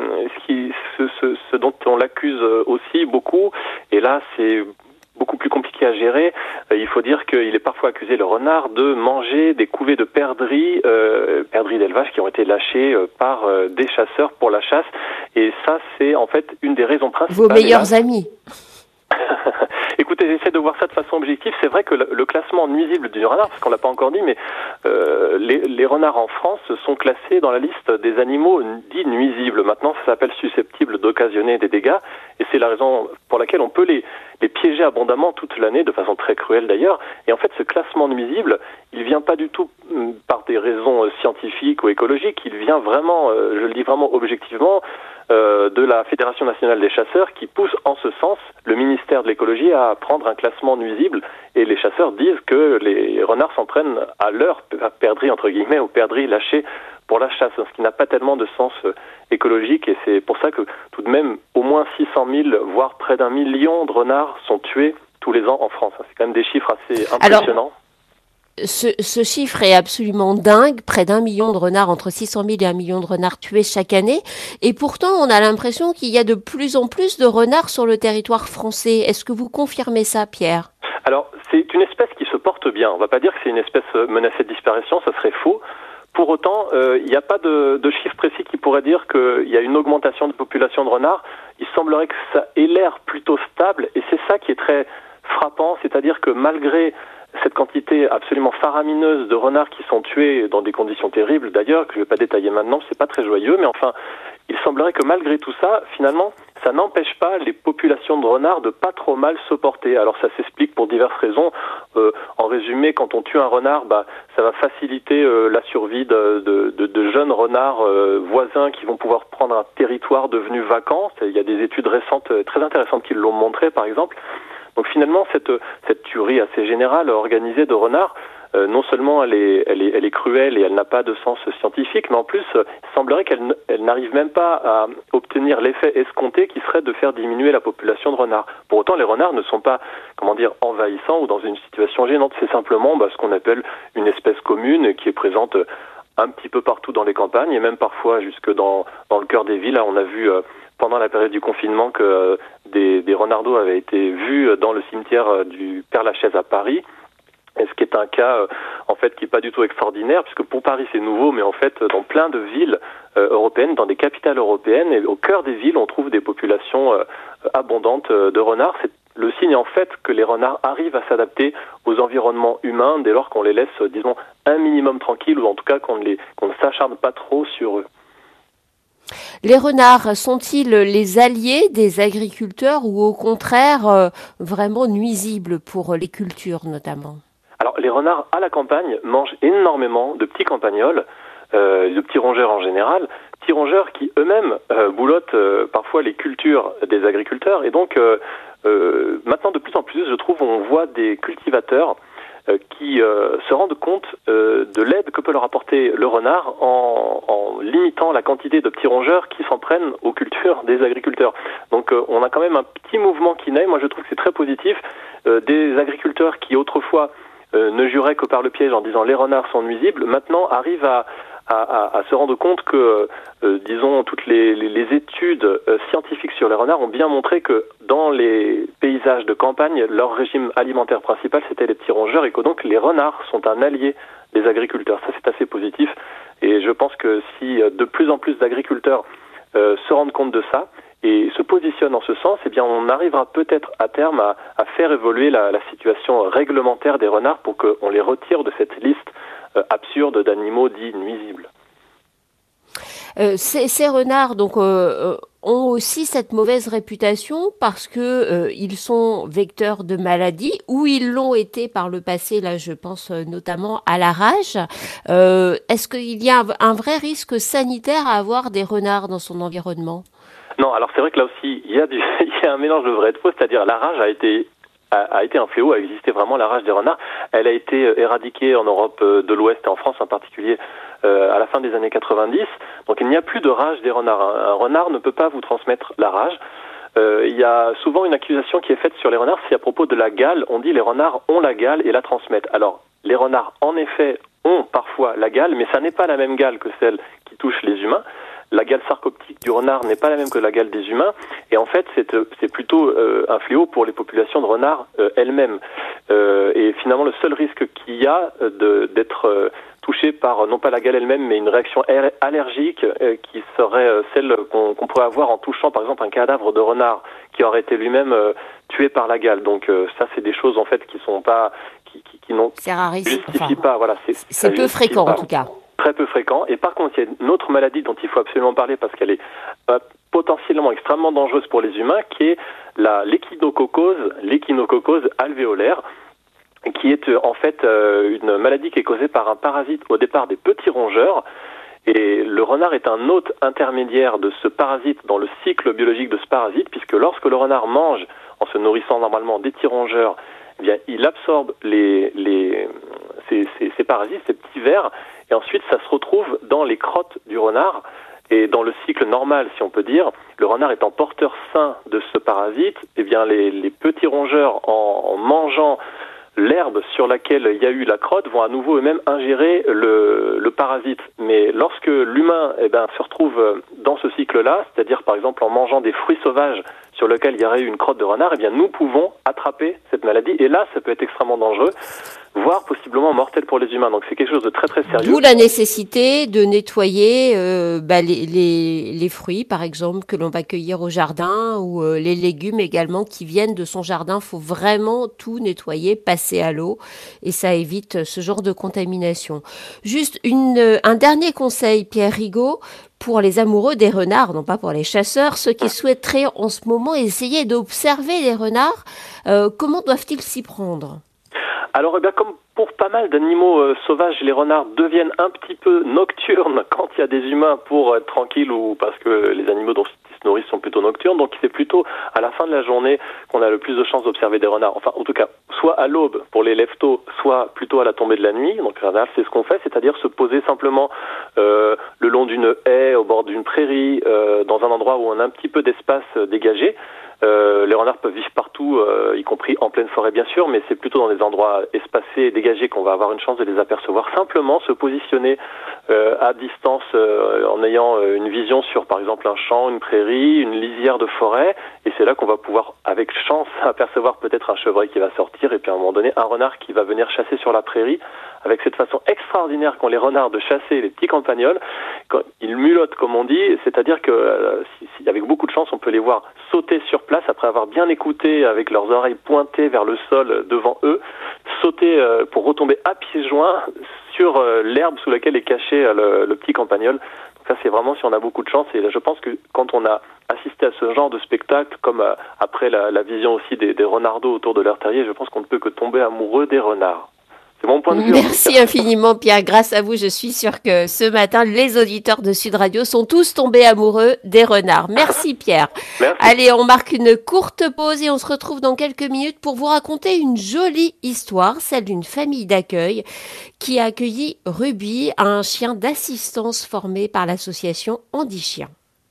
ce dont on l'accuse aussi beaucoup, et là, c'est beaucoup plus compliqué à gérer. Il faut dire qu'il est parfois accusé, le renard, de manger des couvées de perdrix d'élevage qui ont été lâchées par des chasseurs pour la chasse. Et ça, c'est en fait une des raisons principales. Vos meilleurs amis. Écoutez, j'essaie de voir ça de façon objective. C'est vrai que le classement nuisible du renard, parce qu'on l'a pas encore dit, mais les renards en France sont classés dans la liste des animaux dits nuisibles. Maintenant, ça s'appelle susceptibles d'occasionner des dégâts, et c'est la raison pour laquelle on peut les piéger abondamment toute l'année, de façon très cruelle d'ailleurs. Et en fait, ce classement nuisible, il vient pas du tout par des raisons scientifiques ou écologiques, il vient vraiment, je le dis vraiment objectivement, de la Fédération nationale des chasseurs qui pousse en ce sens le ministère de l'écologie à prendre un classement nuisible, et les chasseurs disent que les renards s'en prennent à leur perdrix, entre guillemets, aux perdrix lâchés pour la chasse, ce qui n'a pas tellement de sens écologique, et c'est pour ça que tout de même au moins 600 000, voire près d'1 million de renards sont tués tous les ans en France. C'est quand même des chiffres assez impressionnants. Alors, ce chiffre est absolument dingue, près d'1 million de renards, entre 600 000 et 1 million de renards tués chaque année, et pourtant on a l'impression qu'il y a de plus en plus de renards sur le territoire français. Est-ce que vous confirmez ça, Pierre? Alors, c'est une espèce qui se porte bien. On ne va pas dire que c'est une espèce menacée de disparition, ça serait faux. Pour autant, il n'y a pas de chiffre précis qui pourrait dire qu'il y a une augmentation de population de renards. Il semblerait que ça ait l'air plutôt stable, et c'est ça qui est très frappant, c'est-à-dire que malgré cette quantité absolument faramineuse de renards qui sont tués dans des conditions terribles, d'ailleurs, que je ne vais pas détailler maintenant, c'est pas très joyeux, mais enfin, il semblerait que malgré tout ça, finalement, ça n'empêche pas les populations de renards de pas trop mal se porter. Alors ça s'explique pour diverses raisons. En résumé, quand on tue un renard, ça va faciliter la survie de jeunes renards voisins qui vont pouvoir prendre un territoire devenu vacant. Il y a des études récentes très intéressantes qui l'ont montré, par exemple. Donc finalement, cette tuerie assez générale organisée de renards, non seulement elle est cruelle et elle n'a pas de sens scientifique, mais en plus, il semblerait qu'elle n'arrive même pas à obtenir l'effet escompté qui serait de faire diminuer la population de renards. Pour autant, les renards ne sont pas, envahissants ou dans une situation gênante. C'est simplement ce qu'on appelle une espèce commune qui est présente un petit peu partout dans les campagnes et même parfois jusque dans le cœur des villes. Là, on a vu pendant la période du confinement que des renardeaux avaient été vus dans le cimetière du Père-Lachaise à Paris. Et ce qui est un cas, en fait, qui n'est pas du tout extraordinaire, puisque pour Paris, c'est nouveau, mais en fait, dans plein de villes européennes, dans des capitales européennes, et au cœur des villes, on trouve des populations abondantes de renards. C'est le signe, en fait, que les renards arrivent à s'adapter aux environnements humains dès lors qu'on les laisse, disons, un minimum tranquilles, ou en tout cas qu'on ne s'acharne pas trop sur eux. Les renards sont-ils les alliés des agriculteurs ou au contraire vraiment nuisibles pour les cultures notamment ? Alors les renards à la campagne mangent énormément de petits campagnols, de petits rongeurs en général, petits rongeurs qui eux-mêmes boulottent parfois les cultures des agriculteurs, et donc maintenant de plus en plus je trouve on voit des cultivateurs qui se rendent compte de l'aide que peut leur apporter le renard en limitant la quantité de petits rongeurs qui s'en prennent aux cultures des agriculteurs. Donc on a quand même un petit mouvement qui naît, moi je trouve que c'est très positif, des agriculteurs qui autrefois ne juraient que par le piège en disant les renards sont nuisibles, maintenant arrivent à se rendre compte que, disons, toutes les études scientifiques sur les renards ont bien montré que dans les paysages de campagne, leur régime alimentaire principal, c'était les petits rongeurs, et que donc les renards sont un allié des agriculteurs. Ça, c'est assez positif. Et je pense que si de plus en plus d'agriculteurs se rendent compte de ça et se positionnent en ce sens, eh bien on arrivera peut-être à terme à faire évoluer la situation réglementaire des renards pour qu'on les retire de cette liste absurde d'animaux dits nuisibles. Ces renards donc ont aussi cette mauvaise réputation parce que ils sont vecteurs de maladies ou ils l'ont été par le passé. Là, je pense notamment à la rage. Est-ce qu'il y a un vrai risque sanitaire à avoir des renards dans son environnement ? Non, alors c'est vrai que là aussi il y a un mélange de vrai et de faux, c'est-à-dire la rage a été un fléau, a existé vraiment la rage des renards. Elle a été éradiquée en Europe de l'Ouest et en France en particulier à la fin des années 90. Donc il n'y a plus de rage des renards. Un renard ne peut pas vous transmettre la rage. Il y a souvent une accusation qui est faite sur les renards, c'est à propos de la gale. On dit les renards ont la gale et la transmettent. Alors les renards en effet ont parfois la gale, mais ça n'est pas la même gale que celle qui touche les humains. La gale sarcoptique du renard n'est pas la même que la gale des humains, et en fait c'est plutôt un fléau pour les populations de renards elles-mêmes. Et finalement le seul risque qu'il y a d'être touché par non pas la gale elle-même, mais une réaction allergique qui serait celle qu'on pourrait avoir en touchant par exemple un cadavre de renard qui aurait été lui-même tué par la gale. Donc ça c'est des choses en fait qui sont pas qui n'ont justifient pas. Voilà, c'est peu fréquent en tout cas. Très peu fréquent. Et par contre, il y a une autre maladie dont il faut absolument parler parce qu'elle est potentiellement extrêmement dangereuse pour les humains, qui est l'échinococose alvéolaire, qui est en fait une maladie qui est causée par un parasite au départ des petits rongeurs. Et le renard est un hôte intermédiaire de ce parasite dans le cycle biologique de ce parasite, puisque lorsque le renard mange, en se nourrissant normalement des petits rongeurs, eh bien, il absorbe ces parasites, ces petits vers, et ensuite ça se retrouve dans les crottes du renard. Et dans le cycle normal, si on peut dire, le renard étant porteur sain de ce parasite, eh bien les petits rongeurs, en mangeant l'herbe sur laquelle il y a eu la crotte, vont à nouveau eux-mêmes ingérer le parasite. Mais lorsque l'humain se retrouve dans ce cycle-là, c'est-à-dire par exemple en mangeant des fruits sauvages sur lesquels il y aurait eu une crotte de renard, eh bien nous pouvons attraper cette maladie. Et là, ça peut être extrêmement dangereux, voire possiblement mortel pour les humains. Donc c'est quelque chose de très très sérieux. D'où la nécessité de nettoyer les fruits, par exemple, que l'on va cueillir au jardin, ou les légumes également qui viennent de son jardin. Il faut vraiment tout nettoyer, passer à l'eau, et ça évite ce genre de contamination. Juste un dernier conseil, Pierre Rigaud, pour les amoureux des renards, non pas pour les chasseurs, ceux qui souhaiteraient en ce moment essayer d'observer les renards, comment doivent-ils s'y prendre ? Alors, comme pour pas mal d'animaux sauvages, les renards deviennent un petit peu nocturnes quand il y a des humains pour être tranquilles ou parce que les animaux dont ils se nourrissent sont plutôt nocturnes. Donc, c'est plutôt à la fin de la journée qu'on a le plus de chances d'observer des renards. Enfin, en tout cas, soit à l'aube pour les lève-tôt, soit plutôt à la tombée de la nuit. Donc, c'est ce qu'on fait, c'est-à-dire se poser simplement le long d'une haie, au bord d'une prairie, dans un endroit où on a un petit peu d'espace dégagé. Les renards peuvent vivre partout, y compris en pleine forêt bien sûr, mais c'est plutôt dans des endroits espacés et dégagés qu'on va avoir une chance de les apercevoir. Simplement se positionner à distance en ayant une vision sur par exemple un champ, une prairie, une lisière de forêt, et c'est là qu'on va pouvoir avec chance apercevoir peut-être un chevreuil qui va sortir, et puis à un moment donné un renard qui va venir chasser sur la prairie, avec cette façon extraordinaire qu'ont les renards de chasser les petits campagnols. Quand ils mulottent comme on dit, c'est-à-dire que avec beaucoup de chance on peut les voir sauter sur place après avoir bien écouté avec leurs oreilles pointées vers le sol devant eux, sauter pour retomber à pieds joints sur l'herbe sous laquelle est caché le petit campagnol. Donc ça c'est vraiment si on a beaucoup de chance, et je pense que quand on a assisté à ce genre de spectacle, comme après la vision aussi des renardeaux autour de leur terrier, je pense qu'on ne peut que tomber amoureux des renards. C'est mon point de vue. Merci infiniment Pierre, grâce à vous je suis sûre que ce matin les auditeurs de Sud Radio sont tous tombés amoureux des renards. Merci Pierre. Merci. Allez, on marque une courte pause et on se retrouve dans quelques minutes pour vous raconter une jolie histoire, celle d'une famille d'accueil qui a accueilli Ruby, un chien d'assistance formé par l'association Handichien.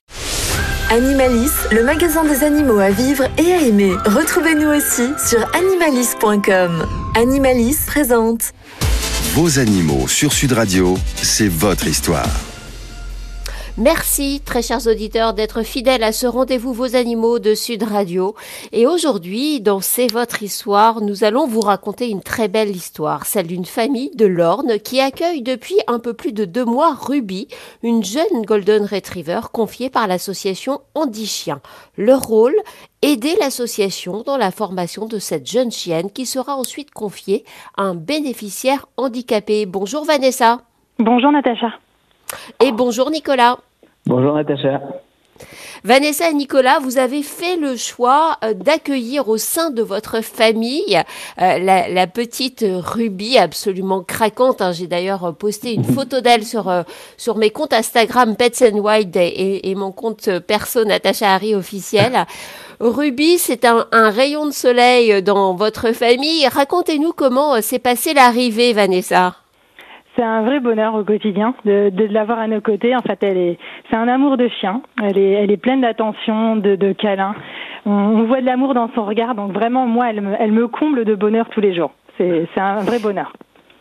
Animalis, le magasin des animaux à vivre et à aimer. Retrouvez-nous aussi sur animalis.com. Animalis présente Vos animaux sur Sud Radio, c'est votre histoire. Merci, très chers auditeurs, d'être fidèles à ce rendez-vous Vos Animaux de Sud Radio. Et aujourd'hui, dans C'est votre histoire, nous allons vous raconter une très belle histoire, celle d'une famille de l'Orne qui accueille depuis un peu plus de 2 mois Ruby, une jeune Golden Retriever confiée par l'association Andy Chien. Leur rôle, aider l'association dans la formation de cette jeune chienne qui sera ensuite confiée à un bénéficiaire handicapé. Bonjour Vanessa. Bonjour Natacha. Et bonjour Nicolas. Bonjour Natacha. Vanessa et Nicolas, vous avez fait le choix d'accueillir au sein de votre famille la petite Ruby absolument craquante. J'ai d'ailleurs posté une photo d'elle sur mes comptes Instagram Pets and Wild et mon compte perso Natacha Harry officiel. Ruby, c'est un rayon de soleil dans votre famille. Racontez-nous comment s'est passée l'arrivée, Vanessa. C'est un vrai bonheur au quotidien de l'avoir à nos côtés. En fait, c'est un amour de chien. Elle est pleine d'attention, de câlins. On voit de l'amour dans son regard. Donc vraiment, moi, elle me comble de bonheur tous les jours. C'est un vrai bonheur.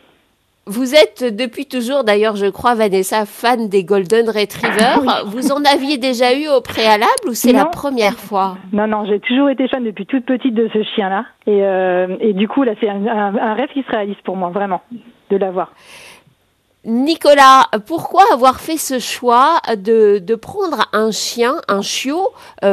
Vous êtes depuis toujours, d'ailleurs, je crois, Vanessa, fan des Golden Retrievers. Oui. Vous en aviez déjà eu au préalable ou c'est la première fois? Non, j'ai toujours été fan depuis toute petite de ce chien-là. Et du coup, là, c'est un rêve qui se réalise pour moi, vraiment, de l'avoir. Nicolas, pourquoi avoir fait ce choix de prendre un chien, un chiot,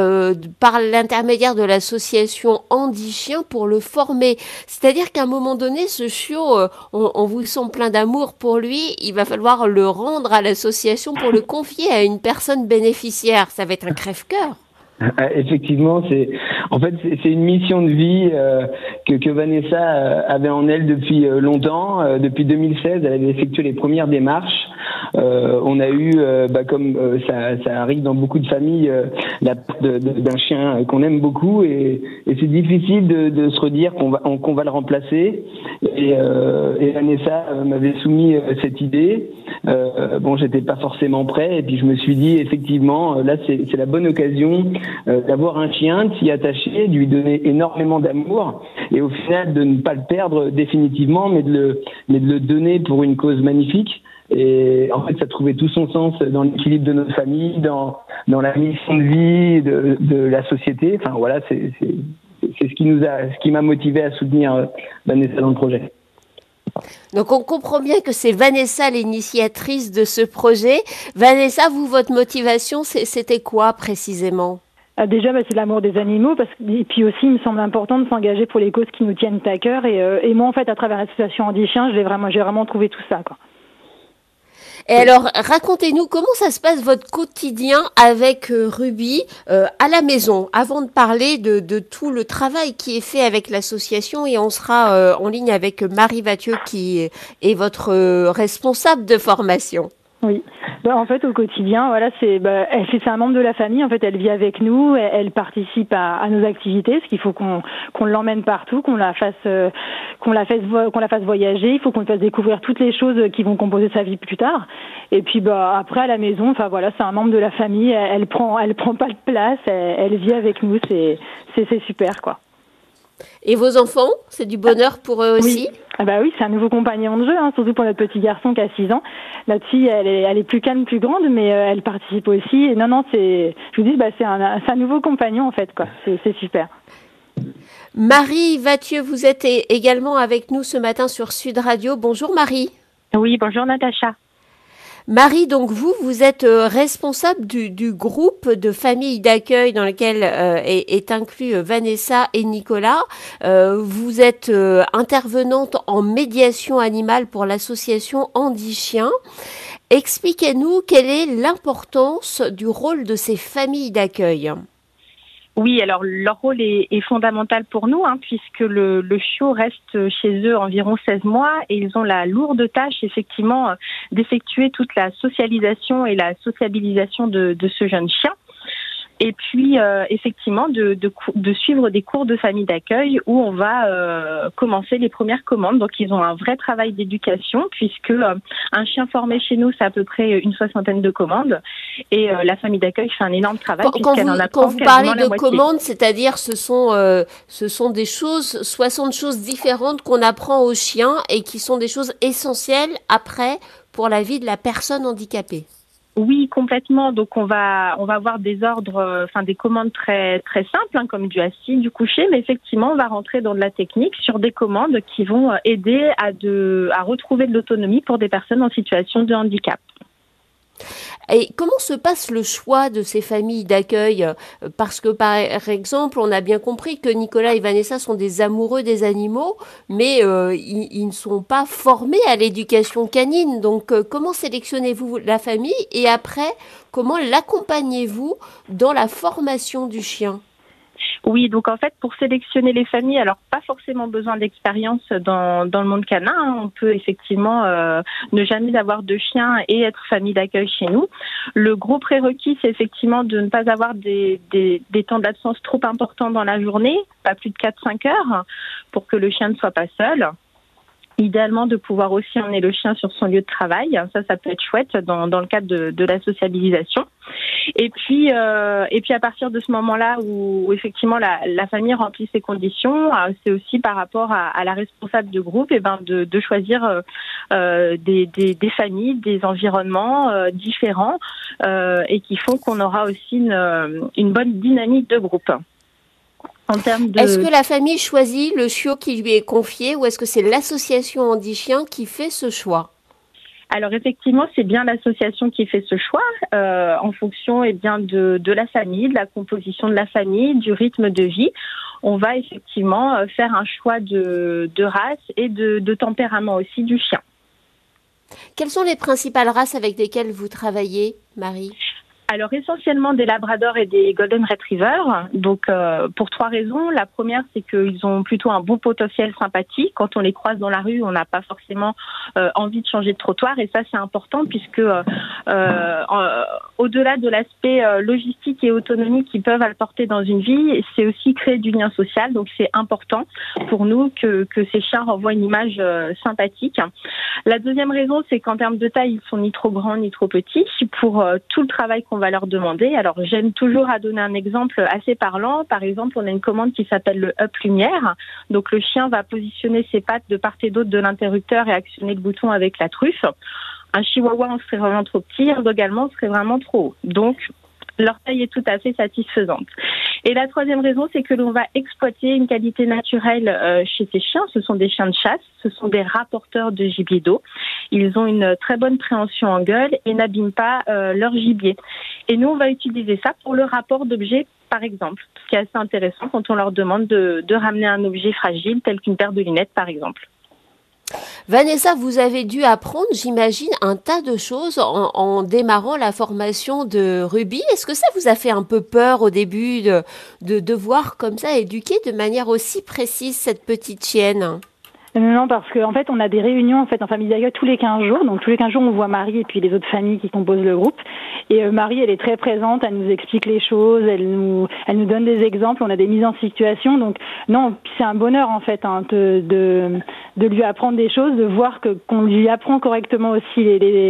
par l'intermédiaire de l'association Andy Chien pour le former? C'est-à-dire qu'à un moment donné, ce chiot, on vous sent plein d'amour pour lui, il va falloir le rendre à l'association pour le confier à une personne bénéficiaire. Ça va être un crève-cœur. Effectivement, c'est une mission de vie que Vanessa avait en elle depuis longtemps. Depuis 2016, elle avait effectué les premières démarches. On a eu, comme ça arrive dans beaucoup de familles, la perte d'un chien qu'on aime beaucoup et c'est difficile de se redire qu'on va le remplacer. Et Vanessa m'avait soumis cette idée. J'étais pas forcément prêt et puis je me suis dit effectivement, là c'est la bonne occasion d'avoir un chien, de s'y attacher, de lui donner énormément d'amour et au final de ne pas le perdre définitivement, mais de le donner pour une cause magnifique. Et en fait, ça trouvait tout son sens dans l'équilibre de notre famille, dans la mission de vie de la société. Enfin voilà, c'est ce qui m'a motivé à soutenir Vanessa dans le projet. Donc on comprend bien que c'est Vanessa l'initiatrice de ce projet. Vanessa, vous, votre motivation, c'était quoi précisément? Déjà, c'est l'amour des animaux, et puis aussi, il me semble important de s'engager pour les causes qui nous tiennent à cœur. Et moi, en fait, à travers l'association Andy Chien, j'ai vraiment trouvé tout ça, quoi. Et alors, racontez-nous comment ça se passe votre quotidien avec Ruby à la maison, avant de parler de tout le travail qui est fait avec l'association, et on sera en ligne avec Marie Vathieu qui est votre responsable de formation. Oui. En fait, au quotidien, voilà, c'est un membre de la famille. En fait, elle vit avec nous, elle participe à nos activités, parce qu'il faut qu'on l'emmène partout, qu'on la fasse voyager. Il faut qu'on lui fasse découvrir toutes les choses qui vont composer sa vie plus tard. Et puis, après à la maison, enfin voilà, c'est un membre de la famille. Elle prend pas de place. Elle vit avec nous. C'est super, quoi. Et vos enfants, c'est du bonheur pour eux aussi? Oui, c'est un nouveau compagnon de jeu, surtout pour notre petit garçon qui a 6 ans. Notre fille, elle est plus calme, plus grande, mais elle participe aussi. Et je vous dis, c'est un nouveau compagnon en fait, quoi. C'est super. Marie Vathieu, vous êtes également avec nous ce matin sur Sud Radio. Bonjour Marie. Oui, bonjour Natacha. Marie, donc vous êtes responsable du groupe de familles d'accueil dans lequel est inclus Vanessa et Nicolas. Vous êtes intervenante en médiation animale pour l'association Andy Chien. Expliquez-nous quelle est l'importance du rôle de ces familles d'accueil. Oui, alors leur rôle est fondamental pour nous, puisque le chiot reste chez eux environ 16 mois et ils ont la lourde tâche effectivement d'effectuer toute la socialisation et la sociabilisation de ce jeune chien. Et puis, effectivement, de suivre des cours de famille d'accueil où on va commencer les premières commandes. Donc, ils ont un vrai travail d'éducation puisque un chien formé chez nous, c'est à peu près une 60aine de commandes. Et la famille d'accueil fait un énorme travail puisqu'elle en apprend. Quand vous parlez de commandes, c'est-à-dire ce sont des choses, 60 choses différentes qu'on apprend aux chiens et qui sont des choses essentielles après pour la vie de la personne handicapée. Oui, complètement. Donc on va avoir des ordres, des commandes très très simples, comme du assis, du couché, mais effectivement on va rentrer dans de la technique sur des commandes qui vont aider à retrouver de l'autonomie pour des personnes en situation de handicap. Et comment se passe le choix de ces familles d'accueil? Parce que, par exemple, on a bien compris que Nicolas et Vanessa sont des amoureux des animaux, mais ils ne sont pas formés à l'éducation canine. Donc, comment sélectionnez-vous la famille? Et après, comment l'accompagnez-vous dans la formation du chien? Oui, donc en fait, pour sélectionner les familles, alors pas forcément besoin d'expérience dans le monde canin. On peut effectivement ne jamais avoir de chien et être famille d'accueil chez nous. Le gros prérequis, c'est effectivement de ne pas avoir des temps d'absence trop importants dans la journée, pas plus de 4-5 heures, pour que le chien ne soit pas seul. Idéalement, de pouvoir aussi emmener le chien sur son lieu de travail. Ça peut être chouette dans le cadre de la sociabilisation. Et puis à partir de ce moment-là où effectivement la famille remplit ses conditions, c'est aussi par rapport à la responsable de groupe, de choisir des familles, des environnements différents et qui font qu'on aura aussi une bonne dynamique de groupe. Est-ce que la famille choisit le chiot qui lui est confié ou est-ce que c'est l'association Handi Chien qui fait ce choix? Alors effectivement, c'est bien l'association qui fait ce choix en fonction de la famille, de la composition de la famille, du rythme de vie. On va effectivement faire un choix de race et de tempérament aussi du chien. Quelles sont les principales races avec lesquelles vous travaillez, Marie ? Alors essentiellement des labradors et des golden retrievers, donc pour 3 raisons. La première, c'est qu'ils ont plutôt un bon potentiel sympathique. Quand on les croise dans la rue, on n'a pas forcément envie de changer de trottoir, et ça c'est important puisque au-delà de l'aspect logistique et autonomie qu'ils peuvent apporter dans une vie, c'est aussi créer du lien social. Donc c'est important pour nous que ces chiens renvoient une image sympathique. La deuxième raison, c'est qu'en termes de taille, ils sont ni trop grands ni trop petits pour tout le travail qu'on va leur demander. Alors, j'aime toujours à donner un exemple assez parlant. Par exemple, on a une commande qui s'appelle le Up Lumière. Donc, le chien va positionner ses pattes de part et d'autre de l'interrupteur et actionner le bouton avec la truffe. Un chihuahua, on serait vraiment trop petit. Un dog allemand, on serait vraiment trop haut. Donc, leur taille est tout à fait satisfaisante. Et la troisième raison, c'est que l'on va exploiter une qualité naturelle chez ces chiens. Ce sont des chiens de chasse, ce sont des rapporteurs de gibier d'eau. Ils ont une très bonne préhension en gueule et n'abîment pas leur gibier. Et nous, on va utiliser ça pour le rapport d'objets, par exemple. Ce qui est assez intéressant quand on leur demande de ramener un objet fragile, tel qu'une paire de lunettes, par exemple. Vanessa, vous avez dû apprendre, j'imagine, un tas de choses en démarrant la formation de Ruby. Est-ce que ça vous a fait un peu peur au début de devoir comme ça éduquer de manière aussi précise cette petite chienne ? Non, parce qu'en fait, on a des réunions en famille d'accueil tous les 15 jours. Donc, tous les 15 jours, on voit Marie et puis les autres familles qui composent le groupe. Et Marie, elle est très présente, elle nous explique les choses, elle nous donne des exemples, on a des mises en situation. Donc, non, c'est un bonheur, en fait, de lui apprendre des choses, de voir qu'on lui apprend correctement aussi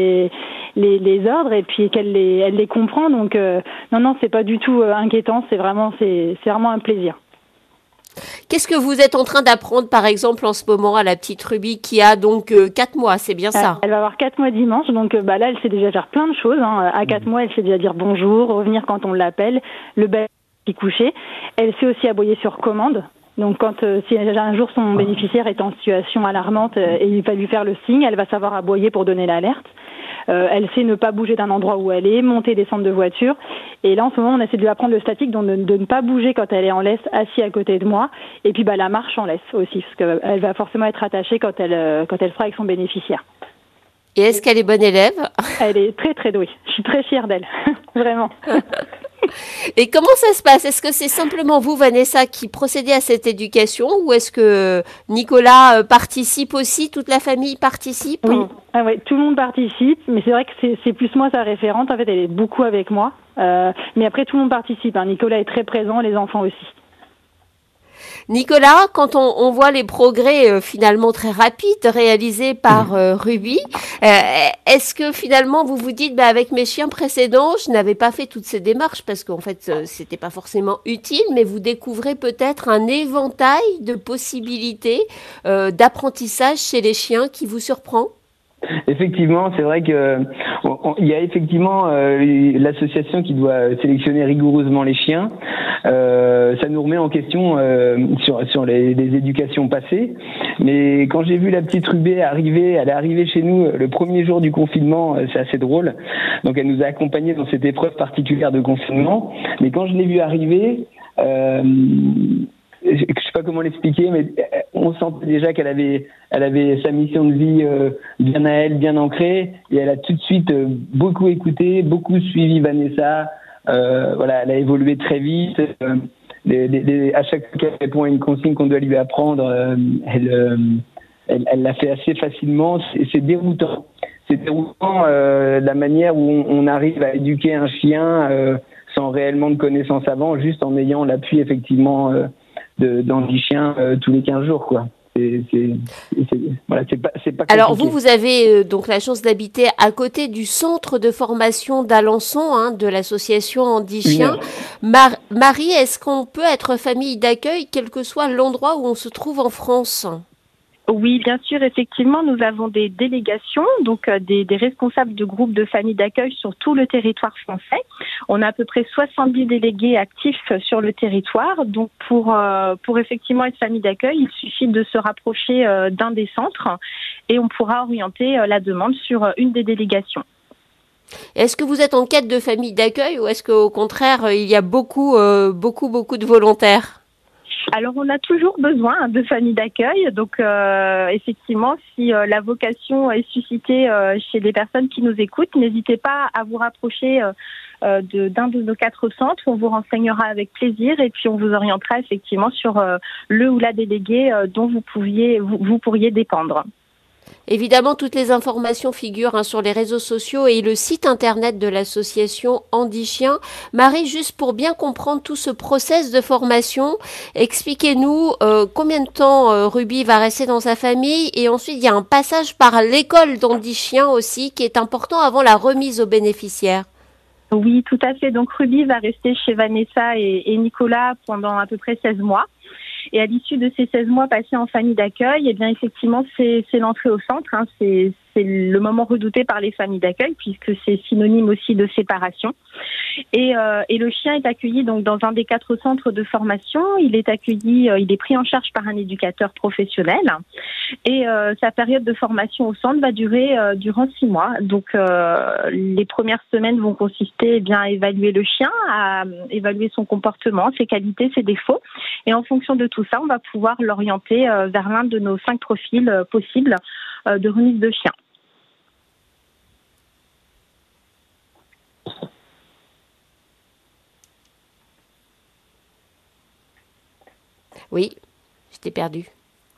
les ordres et puis elle les comprend. Donc, non, c'est pas du tout inquiétant, c'est vraiment un plaisir. Qu'est-ce que vous êtes en train d'apprendre, par exemple, en ce moment à la petite Ruby qui a donc 4 mois, c'est bien ça? Elle va avoir 4 mois dimanche, donc là, elle sait déjà faire plein de choses. À 4 mois, elle sait déjà dire bonjour, revenir quand on l'appelle, le petit coucher. Elle sait aussi aboyer sur commande. Donc, si un jour son bénéficiaire est en situation alarmante et il va lui faire le signe, elle va savoir aboyer pour donner l'alerte. Elle sait ne pas bouger d'un endroit où elle est, monter, descendre de voiture. Et là, en ce moment, on essaie de lui apprendre le statique, donc de ne pas bouger quand elle est en laisse, assis à côté de moi. Et puis, la marche en laisse aussi, parce qu'elle va forcément être attachée quand elle sera avec son bénéficiaire. Et est-ce qu'elle est bonne élève? Elle est très, très douée. Je suis très fière d'elle. Vraiment. Et comment ça se passe? Est-ce que c'est simplement vous, Vanessa, qui procédez à cette éducation ou est-ce que Nicolas participe aussi? Toute la famille participe? Oui. Oui, tout le monde participe, mais c'est vrai que c'est plus moi sa référente. En fait, elle est beaucoup avec moi. Mais après, tout le monde participe. Nicolas est très présent, les enfants aussi. Nicolas, quand on voit les progrès finalement très rapides réalisés par Ruby, est-ce que finalement vous vous dites avec mes chiens précédents, je n'avais pas fait toutes ces démarches parce qu'en fait c'était pas forcément utile, mais vous découvrez peut-être un éventail de possibilités d'apprentissage chez les chiens qui vous surprend? Effectivement, c'est vrai que il y a effectivement l'association qui doit sélectionner rigoureusement les chiens. Ça nous remet en question sur les éducations passées. Mais quand j'ai vu la petite Rubé arriver, elle est arrivée chez nous le premier jour du confinement, c'est assez drôle. Donc elle nous a accompagnés dans cette épreuve particulière de confinement. Mais quand je l'ai vue arriver, je sais pas comment l'expliquer, mais on sentait déjà qu'elle avait sa mission de vie bien à elle, bien ancrée, et elle a tout de suite beaucoup écouté, beaucoup suivi Vanessa. Voilà, elle a évolué très vite. À chaque fois qu'elle répond à une consigne qu'on doit lui apprendre, elle l'a fait assez facilement. C'est déroutant. C'est déroutant la manière où on arrive à éduquer un chien sans réellement de connaissances avant, juste en ayant l'appui effectivement d'Andy Chien tous les 15 jours, quoi. C'est pas compliqué. Alors vous avez donc la chance d'habiter à côté du centre de formation d'Alençon, de l'association Andy Chien. Marie, est-ce qu'on peut être famille d'accueil quel que soit l'endroit où on se trouve en France ? Oui, bien sûr, effectivement, nous avons des délégations, donc des responsables de groupes de familles d'accueil sur tout le territoire français. On a à peu près 70 délégués actifs sur le territoire. Donc pour effectivement être famille d'accueil, il suffit de se rapprocher d'un des centres et on pourra orienter la demande sur une des délégations. Est-ce que vous êtes en quête de famille d'accueil ou est-ce qu'au contraire, il y a beaucoup de volontaires ? Alors, on a toujours besoin de familles d'accueil. Donc, effectivement, si la vocation est suscitée chez les personnes qui nous écoutent, n'hésitez pas à vous rapprocher d'un de nos 4 centres. On vous renseignera avec plaisir et puis on vous orientera effectivement sur le ou la déléguée dont vous pourriez dépendre. Évidemment, toutes les informations figurent sur les réseaux sociaux et le site internet de l'association Andy Chien. Marie, juste pour bien comprendre tout ce process de formation, expliquez-nous combien de temps Ruby va rester dans sa famille et ensuite il y a un passage par l'école d'Andy Chien aussi qui est important avant la remise aux bénéficiaires. Oui, tout à fait. Donc Ruby va rester chez Vanessa et Nicolas pendant à peu près 16 mois. Et à l'issue de ces 16 mois passés en famille d'accueil, eh bien effectivement, c'est l'entrée au centre. C'est le moment redouté par les familles d'accueil puisque c'est synonyme aussi de séparation. Et le chien est accueilli donc dans un des 4 centres de formation. Il est accueilli, il est pris en charge par un éducateur professionnel. Et sa période de formation au centre va durer durant 6 mois. Donc les premières semaines vont consister à évaluer le chien, à évaluer son comportement, ses qualités, ses défauts. Et en fonction de tout ça, on va pouvoir l'orienter vers l'un de nos 5 profils possibles de remise de chien. Oui, je t'ai perdu. Allô ?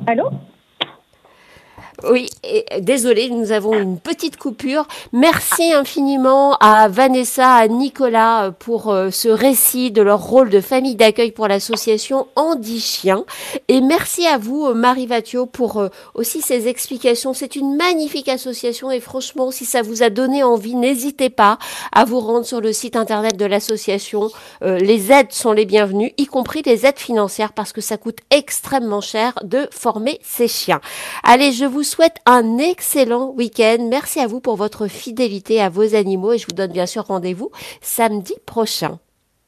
Oui, désolée, nous avons une petite coupure. Merci infiniment à Vanessa, à Nicolas pour ce récit de leur rôle de famille d'accueil pour l'association Andy Chien. Et merci à vous, Marie Vatio, pour aussi ces explications. C'est une magnifique association et franchement, si ça vous a donné envie, n'hésitez pas à vous rendre sur le site internet de l'association. Les aides sont les bienvenues, y compris les aides financières parce que ça coûte extrêmement cher de former ces chiens. Allez, je vous souhaite un excellent week-end. Merci à vous pour votre fidélité à vos animaux et je vous donne bien sûr rendez-vous samedi prochain.